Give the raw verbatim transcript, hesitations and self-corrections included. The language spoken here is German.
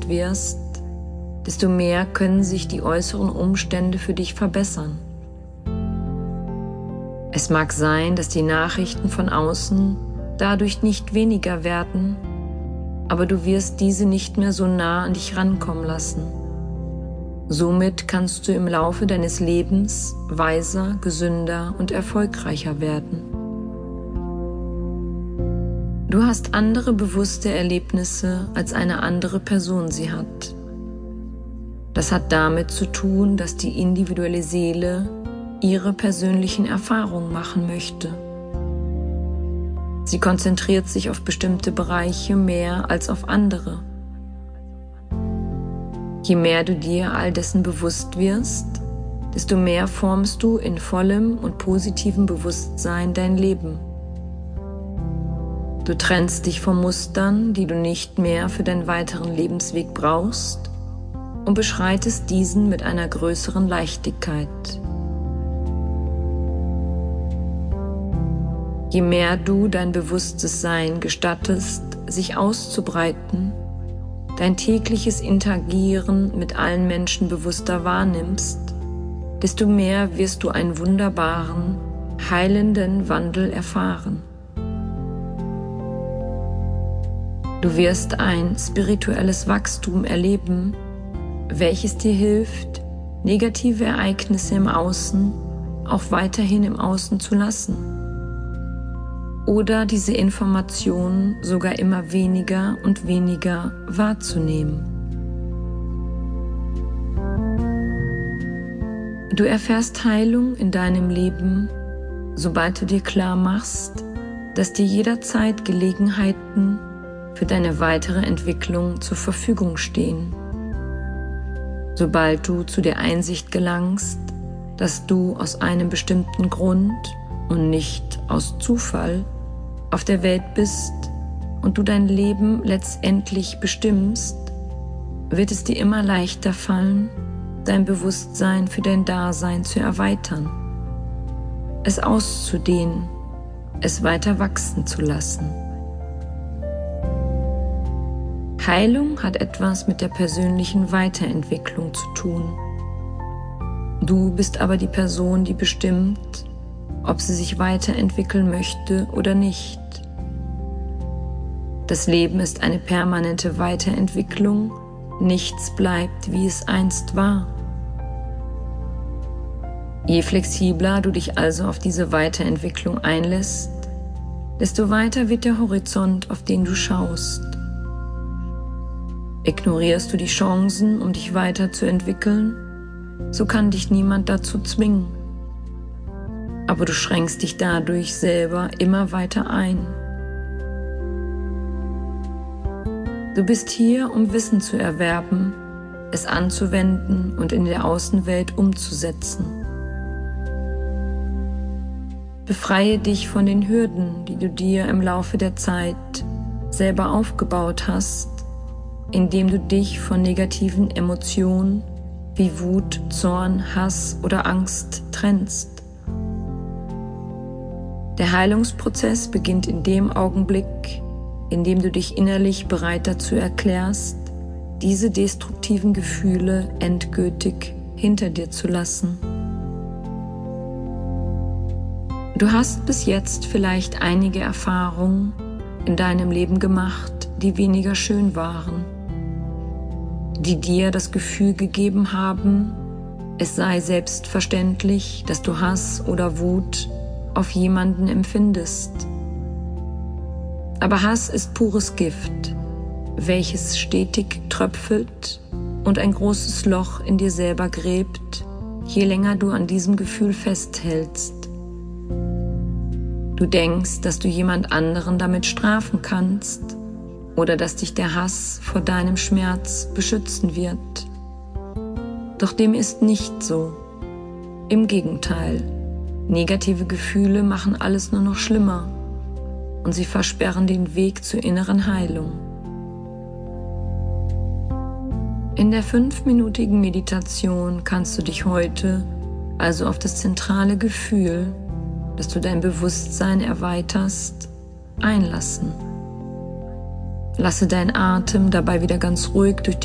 bewusst wirst, desto mehr können sich die äußeren Umstände für dich verbessern. Es mag sein, dass die Nachrichten von außen dadurch nicht weniger werden, aber du wirst diese nicht mehr so nah an dich rankommen lassen. Somit kannst du im Laufe deines Lebens weiser, gesünder und erfolgreicher werden. Du hast andere bewusste Erlebnisse, als eine andere Person sie hat. Das hat damit zu tun, dass die individuelle Seele ihre persönlichen Erfahrungen machen möchte. Sie konzentriert sich auf bestimmte Bereiche mehr als auf andere. Je mehr du dir all dessen bewusst wirst, desto mehr formst du in vollem und positivem Bewusstsein dein Leben. Du trennst dich von Mustern, die du nicht mehr für deinen weiteren Lebensweg brauchst, und beschreitest diesen mit einer größeren Leichtigkeit. Je mehr du dein bewusstes Sein gestattest, sich auszubreiten, dein tägliches Interagieren mit allen Menschen bewusster wahrnimmst, desto mehr wirst du einen wunderbaren, heilenden Wandel erfahren. Du wirst ein spirituelles Wachstum erleben, welches dir hilft, negative Ereignisse im Außen auch weiterhin im Außen zu lassen oder diese Informationen sogar immer weniger und weniger wahrzunehmen. Du erfährst Heilung in deinem Leben, sobald du dir klar machst, dass dir jederzeit Gelegenheiten für deine weitere Entwicklung zur Verfügung stehen. Sobald du zu der Einsicht gelangst, dass du aus einem bestimmten Grund und nicht aus Zufall auf der Welt bist und du dein Leben letztendlich bestimmst, wird es dir immer leichter fallen, dein Bewusstsein für dein Dasein zu erweitern, es auszudehnen, es weiter wachsen zu lassen. Heilung hat etwas mit der persönlichen Weiterentwicklung zu tun. Du bist aber die Person, die bestimmt, ob sie sich weiterentwickeln möchte oder nicht. Das Leben ist eine permanente Weiterentwicklung, nichts bleibt, wie es einst war. Je flexibler du dich also auf diese Weiterentwicklung einlässt, desto weiter wird der Horizont, auf den du schaust. Ignorierst du die Chancen, um dich weiterzuentwickeln, so kann dich niemand dazu zwingen. Aber du schränkst dich dadurch selber immer weiter ein. Du bist hier, um Wissen zu erwerben, es anzuwenden und in der Außenwelt umzusetzen. Befreie dich von den Hürden, die du dir im Laufe der Zeit selber aufgebaut hast, indem du dich von negativen Emotionen wie Wut, Zorn, Hass oder Angst trennst. Der Heilungsprozess beginnt in dem Augenblick, in dem du dich innerlich bereit dazu erklärst, diese destruktiven Gefühle endgültig hinter dir zu lassen. Du hast bis jetzt vielleicht einige Erfahrungen in deinem Leben gemacht, die weniger schön waren, die dir das Gefühl gegeben haben, es sei selbstverständlich, dass du Hass oder Wut auf jemanden empfindest. Aber Hass ist pures Gift, welches stetig tröpfelt und ein großes Loch in dir selber gräbt, je länger du an diesem Gefühl festhältst. Du denkst, dass du jemand anderen damit strafen kannst oder dass dich der Hass vor deinem Schmerz beschützen wird. Doch dem ist nicht so. Im Gegenteil, negative Gefühle machen alles nur noch schlimmer und sie versperren den Weg zur inneren Heilung. In der fünfminütigen Meditation kannst du dich heute also auf das zentrale Gefühl, dass du dein Bewusstsein erweiterst, einlassen. Lasse deinen Atem dabei wieder ganz ruhig durch die